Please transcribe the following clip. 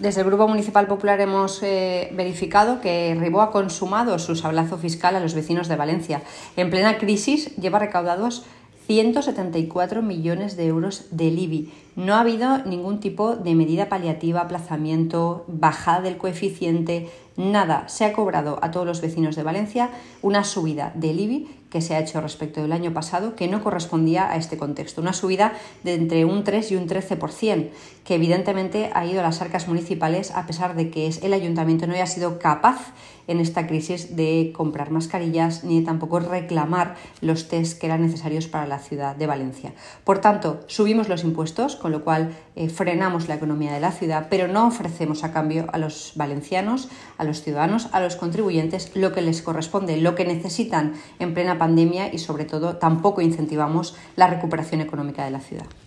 Desde el Grupo Municipal Popular hemos verificado que Ribó ha consumado su sablazo fiscal a los vecinos de Valencia. En plena crisis lleva recaudados 174 millones de euros del IBI. No ha habido ningún tipo de medida paliativa, aplazamiento, bajada del coeficiente, nada. Se ha cobrado a todos los vecinos de Valencia una subida del IBI que se ha hecho respecto del año pasado, que no correspondía a este contexto. Una subida de entre un 3 y un 13%, que evidentemente ha ido a las arcas municipales, a pesar de que el ayuntamiento no haya sido capaz en esta crisis de comprar mascarillas ni de tampoco reclamar los test que eran necesarios para la ciudad de Valencia. Por tanto, subimos los impuestos, con lo cual frenamos la economía de la ciudad, pero no ofrecemos a cambio a los valencianos, a los ciudadanos, a los contribuyentes lo que les corresponde, lo que necesitan en plena pandemia, y sobre todo tampoco incentivamos la recuperación económica de la ciudad.